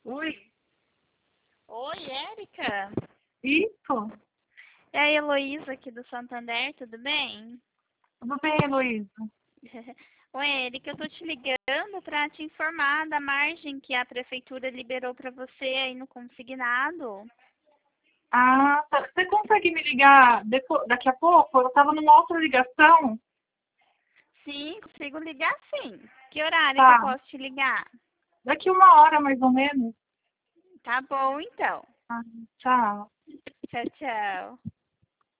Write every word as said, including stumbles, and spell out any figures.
Oi, Oi, Érica. isso? É a Heloísa aqui do Santander, tudo bem? Tudo bem, Heloísa? Oi, Érica, eu tô te ligando para te informar da margem que a prefeitura liberou para você aí no consignado. Ah, tá. Você consegue me ligar depo- daqui a pouco? Eu estava numa outra ligação. Sim, consigo ligar sim. Que horário que eu Tá. posso te ligar? Daqui uma hora, mais ou menos. Tá bom, então. Ah, tchau. Tchau, tchau.